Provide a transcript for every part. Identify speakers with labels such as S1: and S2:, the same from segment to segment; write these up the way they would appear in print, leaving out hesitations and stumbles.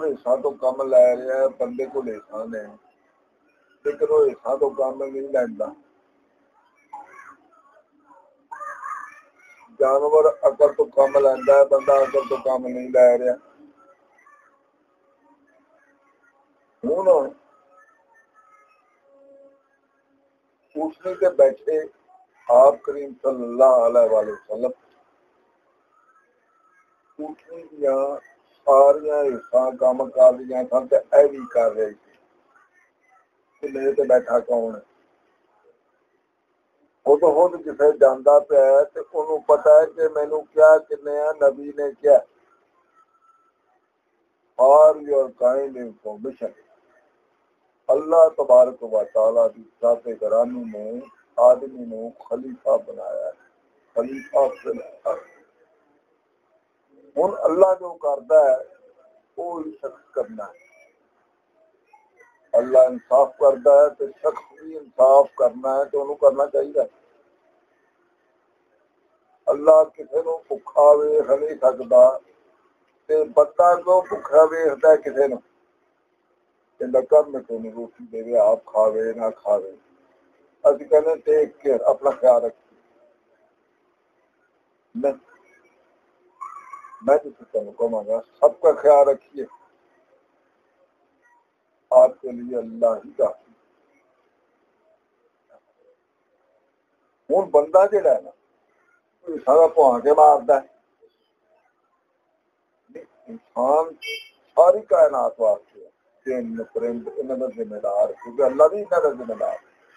S1: जानवर हिस्सा तो कम लै रहा है, बंदे को हिस्सा ने, लेकिन वो हिस्सा तो कम नहीं लैंदा। जानवर अकल तो कम लैंदा है, बंदा अकल तो कम नहीं लै रहा। हुण उठनी ते बैठे आप करीम सल्लल्लाहु अलैहि वसल्लम उठनी दियां सारियां हिस्सा काम कर रही सन ते ऐ भी कर रही थी कि मेरे ते बैठा कौन है। वो तो खुद जिथे जाता पिया ते उन्होंने पता है कि मैनू क्या किन्ने है, नबी ने क्या और योर काइंड इंफॉर्मेशन। अल्लाह तबारक व तआला की जाते गरामी ने आदमी को खलीफा बनाया है, खलीफा बनाया। हुण अल्लाह जो करता है वो ही शख्स करना है। अल्लाह इंसाफ करता है तो शख्स भी इंसाफ करना है तो उन्होंने करना चाहिए। अल्लाह किसी को भुखा वेख नहीं सकता ते बंदा क्यों भुखा वेखता किसी को, कर में तुम रोटी देवे आप खावे ना खावे। असं कहने टेक केयर, अपना ख्याल रखिए। मैं जिसे तुम कहूँगा सबका ख्याल रखिए, आपके लिए अल्लाह ही काफी। हूँ बंदा जेड़ा है ना सारा भुआ के मारता है। इंसान सारी कायनात वास्ते जिन परिंद इन्हों का जिम्मेदार, क्योंकि अल्लाह भी इन्हों का जिम्मेदार।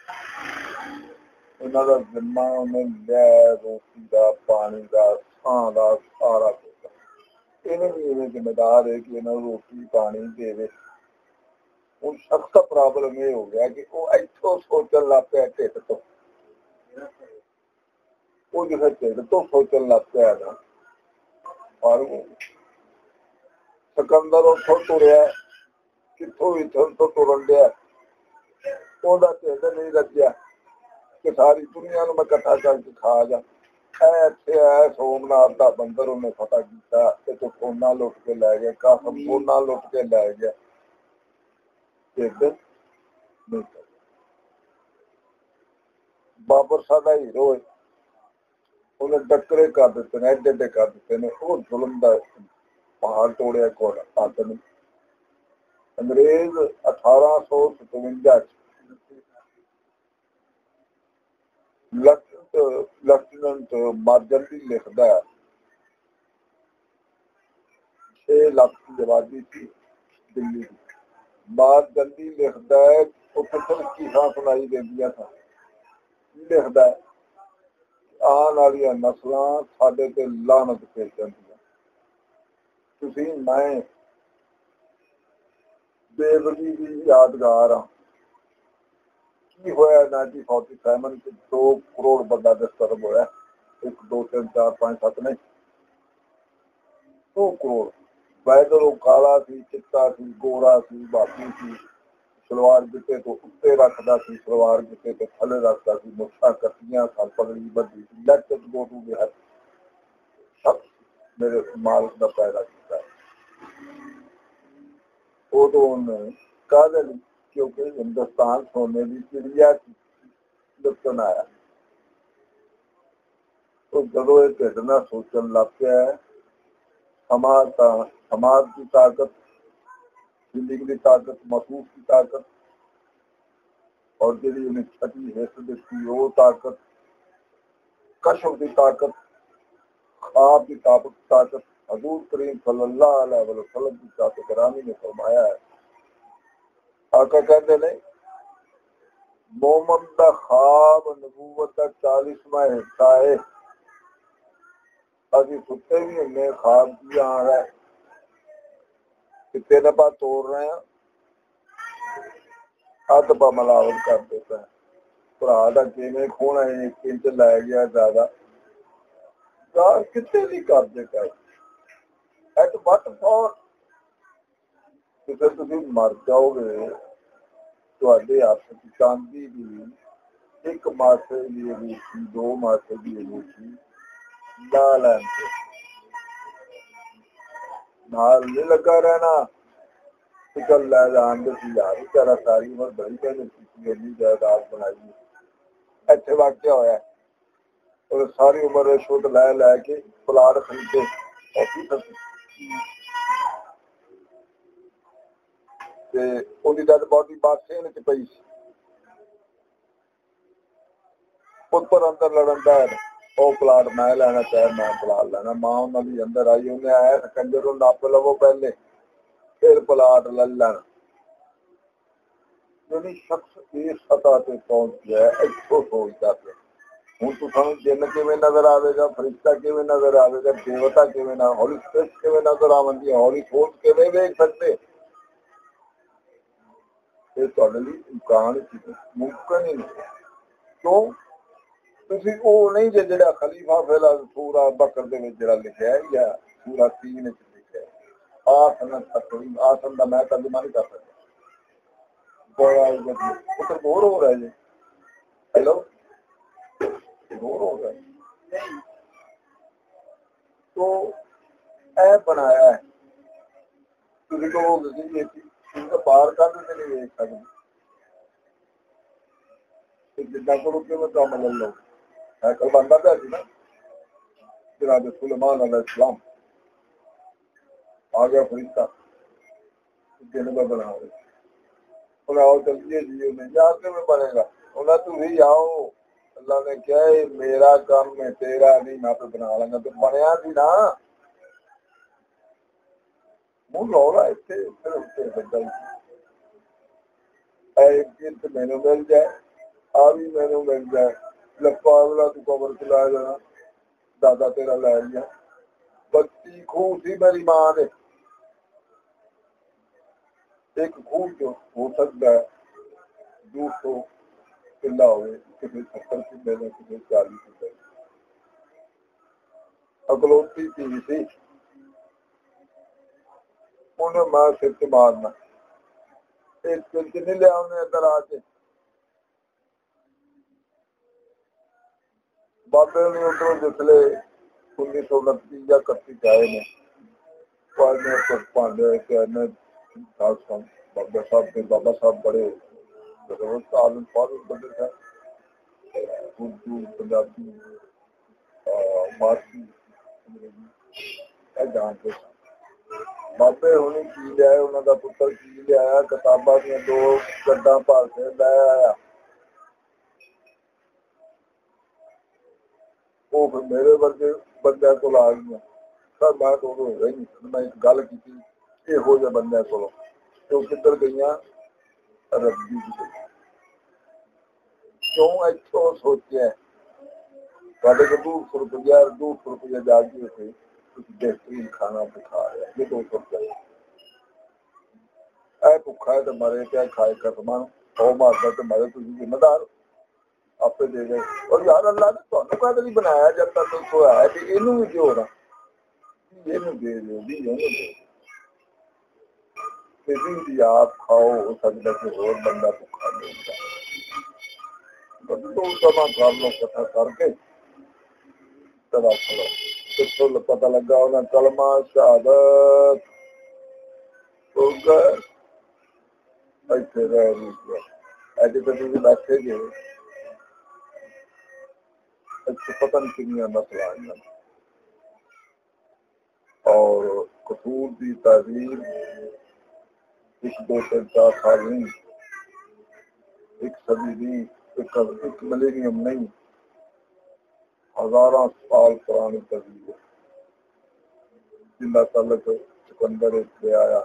S1: इन्हों का जिम्मा उन्हें लिया रोटी का, पानी का, छां का, सारा कुछ इन्हें भी इन्हें जिम्मेदार है कि इन्होंने रोटी पानी देवे। उन शख्स का प्रॉब्लम ये हो गया कि वो इतों सोचन लग पाया ढिड तो, वो जिसे ढिड तो सोचन लग पाया ना, और सिकंदर उठो तुरया कितों इथों तो तुरन दिया, ओदा ढिड नहीं रज्या कि सारी दुनिया में इकट्ठा करके खा जा। इतने आया सोमनाथ का बंदर उन्हें पता किया तो सोना लुट के लै गया, कासम सोना लुट के लै गया। बाबर साडा हीरो है, उन्हें डकरे कर दिते ने, एडे एडे कर दिते ने। वो जुल्म का पहाड़ तोड़िया कोल आदमी। अंग्रेज 1857 लेफ्टिनेंट मार्जन लिखता है, 6 लाख की आबादी थी दिल्ली की। मार्जन लिखता है उसे सिर्फ चीखा सुनाई देंदियां था। लिखता है आने वाली नस्लां साडे ते लानत भेज जांदियां, तुसीं मैं बेवली की यादगार हाँ। की होया 1947 च 2 करोड़ बंदा डिस्टर्ब होया, 1 2 3 4 5 7 नहीं 2 करोड़। वैदर वो काला सी, चिट्टा सी, गोरा सी, भाती सी, सलवार गिट्टे तो उत्ते रखता सी, सलवार गिट्टे तो थले रखता सी, मुछां कट्टियां सन, पगड़ी बधी सी, let it go to the head. सब मेरे मालिक का पैदा किया। उदों उन्हें काहदे लई, क्योंकि हिंदुस्तान सोने की चिड़िया लुटन आया। तो जदों ये ढिड नाल सोचन लग पिया समाज की ताकत, जिंदगी की ताकत, महसूस की ताकत, और जी उन्हें छठी हिस्स दी वो ताकत, कशफ की ताकत, ख्वाब की ताकत हजूर करीम सल्लल्लाहु अलैहि वसल्लम की जात गिरामी ने फरमाया है। आका कहते ने मोमन का ख्वाब नबूवत का 40वां हिस्सा है। अभी सुते भी हमने ख्वाब किया आ रहा है कि तेरे पास तोड़ रहे हैं, अदबा मिलावट कर देता है। भरा का किमें खोना 1 इंच लै गया ज्यादा कितने नहीं कर देता एट वट फॉर किसे तुम मर जाओगे ਤੁਹਾਡੇ ਹੱਥ ਚ ਚਾਂਦੀ ਦੀ 1 ਮਾਸੇ ਦੀ ਅੰਗੂਠੀ 2 ਮਾਸੇ ਦੀ ਅੰਗੂਠੀ ਲਾ ਲੈਂਦੇ ਨਾਲ ਨਹੀਂ ਲੱਗਾ ਰਹਿਣਾ। चल लै जान दे यार बेचारा सारी उम्र बड़ी मेहनत की इन्नी जायदाद बनाई इतने वाक्य होया और सारी उम्र रिश्वत लै लैके प्लाट खरीदे डेड बॉडी बादशाह च पई पुत्र अंदर लड़न बैठ ਉਹ ਪਲਾਟ ਮੈਂ ਲੈਣਾ ਚਾहे मैं ਪਲਾਟ ਲੈਣਾ ਮਾਂ ਉਹਨਾਂ ਦੀ ਅੰਦਰ ਆਈ ਉਹਨੇ ਆਇਆ ਕੰਜਰ ਨੂੰ ਨੱਪ ਲਵੋ ਪਹਿਲੇ फिर प्लाट ले लेना ਜਿਹੜੀ ਸ਼ਖਸ ਇਸ ਸਤਾ ਤੇ ਪਹੁੰਚ ਗਿਆ ਇੱਥੋਂ ਸੋਚਦਾ ਪਿਆ ਹੁਣ ਤੁਹਾਨੂੰ ਜਿੰਨ ਕਿਵੇਂ ਨਜ਼ਰ ਆਵੇਗਾ ਫਰਿਸ਼ਤਾ ਕਿਵੇਂ ਨਜ਼ਰ ਆਵੇਗਾ ਦੇਵਤਾ ਕਿਵੇਂ ਨਾ ਹੌਲੀ ਸਪਿਰਿਟ ਕਿਵੇਂ ਨਜ਼ਰ ਆਉਂਦੀ ਹੈ ਹੌਲੀ ਸੋਚ ਕਿਵੇਂ ਵੇਖ ਸਕਦੇ ਇਹ ਤੁਹਾਡੇ ਲਈ ਇਮਕਾਨ ਮੁਮਕਿਨ ਹੀ ਨਹੀਂ ਕਿਉਂ ਤੁਸੀਂ ਉਹ ਨਹੀਂ ਜਿਹੜਾ ਖਲੀਫਾ ਫਿਲਾ ਸੂਰਾ ਬਕਰ ਦੇ ਵਿੱਚ ਜਿਹੜਾ ਲਿਖਿਆ ਜਾਂ ਸੂਰਾ 3 ਵਿੱਚ ਲਿਖਿਆ आसन आसन का मैं तर्जुमा नहीं कर सकता पुत्र बोर हो रहा है जी हेलो बोर हो रहा है तो ऐ बनाया है तुझे कहोगे बाहर का भी नहीं देख सकते जिदा को रुके में काम ले लो कल बनता पाया सी ना जनाब सुलेमान अलैहिस्सलाम आ गया फरिश्ता दिन का बना उन्हें आओ चलिए जी उन्हें जाके में बनेगा उन्हें तुम ही आओ अल्लाह ने क्या है मेरा काम है तेरा नहीं मैं तो बना लेंगा तो बनया भी ना मुंह लौड़ा इतने फिर उससे एक चीज मैनू मिल जाए आ भी मैनू मिल जाए लपा अगला तू कबर चलाया जाना दादा तेरा लै लिया बच्ची खूह सी मेरी मां ने एक खूह जो हो सकता है 200 किला हो किसी 70 किले का किसी 40 किले अगलोती पी सी उन्हें मैं सिर से मारना एक सिर नहीं लिया उन्हें अंदर आके बाबे ने उधरों जिसले 1929 या 31 आए ने पांडे बाबा साहब बड़े आलम फारूक बड़े थे उर्दू पंजाबी फारसी जानते बाबे होने की लिया उन्होंने पुत्र की लिया किताबा दी 2 गड्डा भर के लै आया वो फिर मेरे वर्गे बंद को आ गई सर मैं तो नहीं मैं एक गल की ਇਹੋ ਜਿਹੇ ਬੰਦਿਆਂ ਕੋਲੋਂ ਤੇ ਉਹ ਕਿੱਧਰ ਗਈਆਂ ਰੱਬੀ ਦੀ ਕਿਉਂ ਇੱਥੋਂ ਸੋਚਿਆ ਤੁਹਾਡੇ ਕੋਲ 200 ਰੁਪਇਆ ਜਾ ਕੇ ਉੱਥੇ ਤੁਸੀਂ ਬਿਹਤਰੀਨ ਖਾਣਾ ਖਾ ਰਿਹਾ ਇਹ 200 ਰੁਪਇਆ ਇਹ ਭੁੱਖਾ ਹੈ ਤੇ ਮਰੇ ਤੇ ਖਾਏ ਖਤਮਾਂ ਉਹ ਮਾਰਦਾ ਤੇ ਮਰੇ ਤੁਸੀਂ ਜ਼ਿੰਮੇਦਾਰ ਆਪੇ ਦੇ ਗਏ ਔਰ ਯਾਰ ਅੱਲਾ ਨੇ ਤੁਹਾਨੂੰ ਕਾਹਦੇ ਲਈ ਬਣਾਇਆ ਜਦ ਤੱਕ ਕੋਈ ਹੈ ਕਿ ਇਹਨੂੰ ਵੀ ਕਿਉਂ ਨਾ ਇਹਨੂੰ ਦੇ ਦਿਓ ਵੀ ਇਹਨੂੰ ਦੇ भी आप खाओ हो सकता है और बंदा भुखा नहीं होता कर लो कथा करके तब खलो कितों पता लगा उन्हें कलमा शहादत इतने अज तो तुम बैठे गए पता नहीं किनिया नस्ल आई और कसूर की तहजीब 1 2 3 4 साल नहीं 1 सदी नहीं 1 मिलेनियम नहीं हजारों साल पुरानी तहजीब है जिंदा तलक चुकंदर ले आया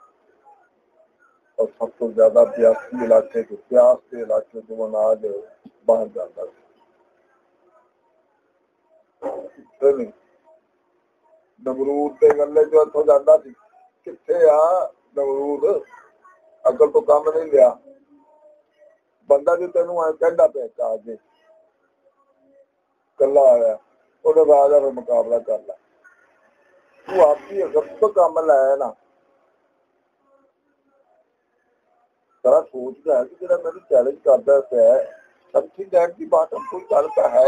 S1: और सब तो ज्यादा प्यासी इलाके के प्यास के इलाके जो अनाज बाहर जाता है नमरूद के गले जो इतों जाता सी किथे आ नमरूद अकल तो काम नहीं लिया बंदा जो तेन कहता पे आके कला आया उन्हें राजा फिर मुकाबला कर ला तू आपकी अकल तो काम लाया ना सारा सोचता है कि जो मैं चैलेंज करता पे समथिंग दैट की बात कोई गल तो है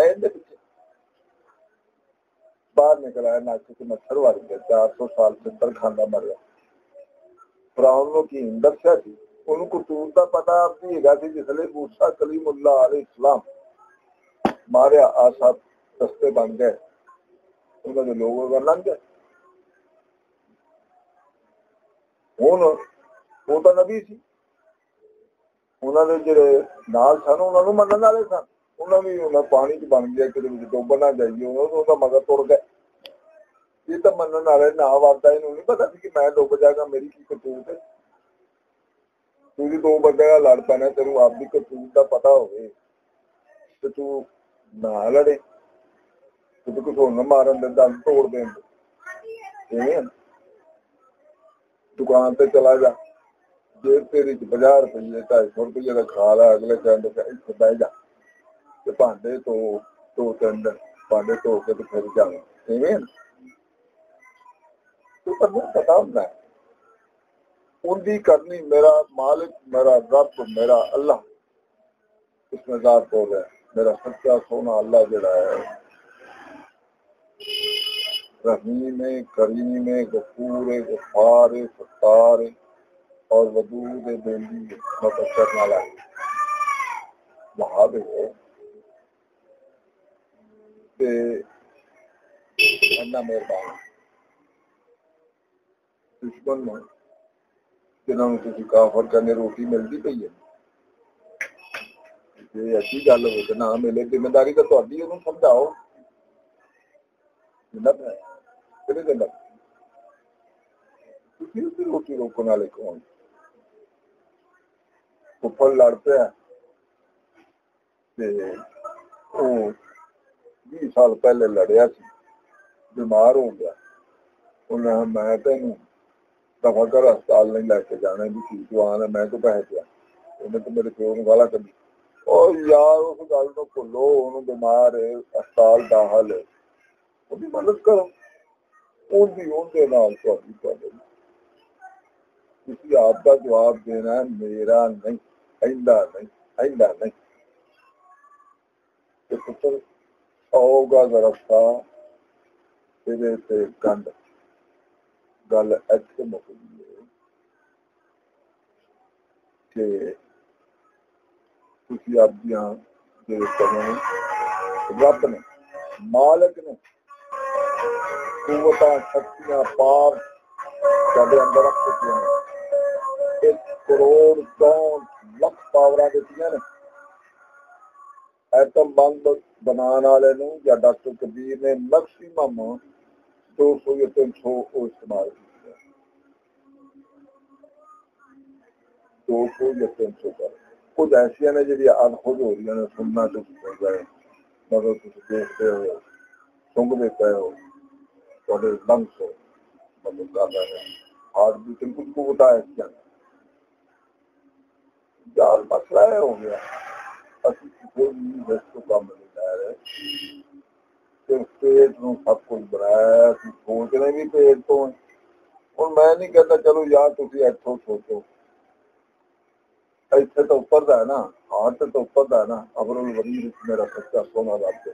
S1: बाहर निकल आया नाके से मच्छर वाली गया 400 साल चिंतर खाना मर गया ਫਰਾਉਨ ਨੂੰ ਕੀ ਦੱਸਿਆ ਸੀ, ਉਹਨੂੰ ਕਰਤੂਤ ਦਾ ਪਤਾ ਵੀ ਹੈਗਾ ਸੀ। ਜਿਸਲੇ ਮੂਸਾ ਕਲੀਮੁੱਲਾ ਅਲੈਹਿਸਲਾਮ ਮਾਰਿਆ, ਆਸਾ ਰਸਤੇ ਬਣ ਗਏ, ਉਹਨਾਂ ਦੇ ਲੋਕ ਅਗਰ ਲੰਘ ਗਏ। ਹੁਣ ਉਹ ਤਾਂ ਨਬੀ ਸੀ, ਉਹਨਾਂ ਦੇ ਜਿਹੜੇ ਨਾਲ ਸਨ ਉਹਨਾਂ ਨੂੰ ਮੰਨਣ ਵਾਲੇ ਸਨ। ਉਹਨਾਂ ਵੀ ਉਹਨਾਂ ਪਾਣੀ ਚ ਬਣ ਗਿਆ, ਕਿਤੇ ਵਿੱਚ ਡੁੱਬ ਨਾ ਜਾਈਏ, ਉਹਦਾ ਮਗਰ ਤੁਰ ਗਏ। ਇਹ ਤਾਂ ਮੰਨਣ ਵਾਲੇ ਨਾ ਵਰਦਾ, ਇਹਨੂੰ ਨਹੀਂ ਪਤਾ ਸੀ ਕਿ ਮੈਂ ਡੁੱਬ ਜਾਗਾ, ਮੇਰੀ ਕੀ ਕਰਤੂਤ ਹੈ। ਤੁਸੀਂ ਦੋ ਬੰਦੇ ਨਾਲ ਲੜ ਪੈਣਾ, ਤੈਨੂੰ ਆਪਦੀ ਕਰਤੂਤ ਦਾ ਪਤਾ ਹੋਵੇ ਤੇ ਤੂੰ ਨਾ ਲੜੇ, ਤੂੰ ਕੁਛ ਹੋਰ ਨਾ ਮਾਰਨ ਦੇ, ਦੰਦ ਤੋੜ ਦੇਣ ਦੇ। ਦੁਕਾਨ ਤੇ ਚਲਾ ਜਾ, ਜੇਬ ਤੇਰੀ ਚ 50 ਰੁਪਏ 250 ਰੁਪਏ ਦਾ ਖਾ ਲਾ, ਅਗਲੇ ਕਹਿੰਦੇ ਇੱਥੇ ਬਹਿ ਜਾ ਤੇ ਭਾਂਡੇ ਧੋ, 2-3 ਦਿਨ ਭਾਂਡੇ ਧੋ ਕੇ ਤੇ ਫਿਰ ਜਾਣਾ। ਇਵੇਂ ਤੂੰ ਪਰ ਪਤਾ ਹੁੰਦਾ उनकी करनी। मेरा मालिक, मेरा रब, मेरा अल्लाह, इसमें जात हो गया। मेरा सच्चा सोना अल्लाह जड़ा है, रहीम है, करीम है, गफूर है, गफार है, सत्तार है और वदूद है, बेली है, मतलब करने वाला है, वहाब है। मेहरबान दुश्मन में जिन्होंने तुम काफर कहने रोटी मिलती पई है, जे अच्छी गल हो तो ना मिले, जिम्मेदारी तो तुहाडी, उन्होंने समझाओ। रोटी रोकने वाले कौन? फुफड़ लड़ पिया, 20 साल पहले लड़िया सी, बीमार हो गया। उन्हें मैं तेन दफा कर अस्पताल नहीं लैके जाना, भी ठीक जवान है, मैं तो पैसे पिया। उन्हें तो मेरे प्यो ने गाला कभी, और यार उस गल को भुलो, उन्होंने बीमार है, अस्पताल दाखिल है, उसकी मदद करो। किसी आपका जवाब देना मेरा नहीं, आइंदा नहीं, आइंदा नहीं। पुत्र आओगा जरा सा तेरे से गंद गल ऐसे मुक गई कि तुसी आपदियां जेड़े करो रब ने, मालिक ने कुव्वतां शक्तियां पाप साडे अंदर रख दित्तियां ने। 1 करोड़ 64 लाख पावरां दित्तियां ने। एटम बम बनाने वाले नूं या डॉक्टर कबीर ने मैक्सीमम 200 या 300 इस्तेमाल किया, 200 या 300 कर। कुछ ऐसिया ने जी अन खुद हो रही ने, सुनना तुम सुन गए, मतलब तुम देखते हो, सुंघते पे हो, थोड़े लंग्स हो, मतलब कर रहे हैं हार्ट बीटिंग, कुछ बताया क्या यार मसला है हो गया। असं किसी भी को काम नहीं लै रहे, सिर्फ पेट नूं सब कुछ बनाया, सोचने भी पेट तो। और मैं नहीं कहता चलो यार तुम इतों सोचो, इतने तो उपर है ना, हार्ट तो उपर है ना। अबरुल वरीद मेरा सच्चा सोना रब,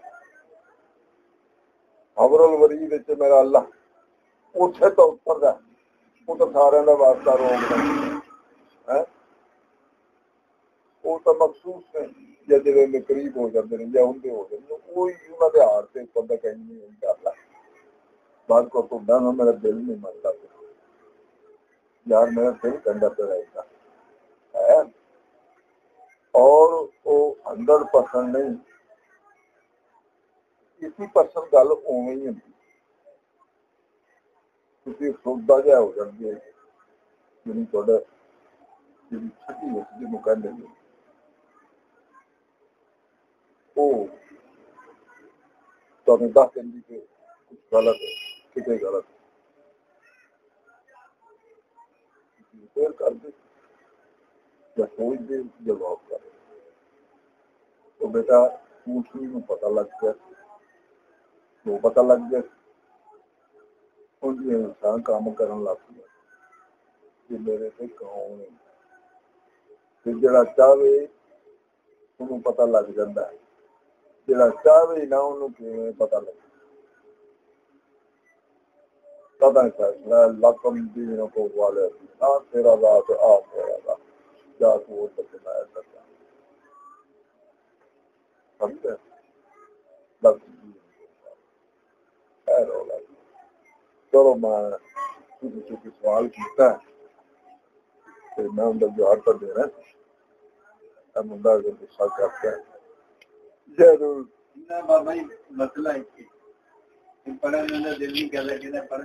S1: अबरुल वरीद मेरा अल्लाह, उसे तो उपर है, वो तो सारे का वास्ता रोक है, वो तो मखसूस ने या जिले करीब हो जाते हैं या उनके हो जाते, कोई उन्होंने हार से उपर का कहीं नहीं करता। बात को तो ना मेरा दिल नहीं मनता यार, मेरा दिल कंधा पे रहेगा है। और वो 100% नहीं, 80% गल उवें ही होंगी। तुसीं सौदा जिहा हो जाएगी जी थोड़ा जी छठी जिन्होंने कहते हैं, वो तुहानूं दस देंदी कि कुछ गलत है, कितने गलत है, फिर कर दे या सोच दे जवाब कर। तो बेटा दूसरी को पता लग गया, तो पता लग गया उनकी इंसान काम करन लग गया कि मेरे से कौन है। फिर जरा चाहे उन्होंने पता लग जाता है, जरा चाहे ना उन्होंने किवें पता लग। सदा फैसला लकम दीन को वाले ना तेरा बात आप मेरा बात क्या को तक मैं करता समझे बस खैर होगा चलो मैं किसी सवाल किया है मैं उनका जवाब कर दे रहा है मुंडा अगर गुस्सा करता है जरूर
S2: बाबा जी मसला है पढ़ने में दिल नहीं कर रहा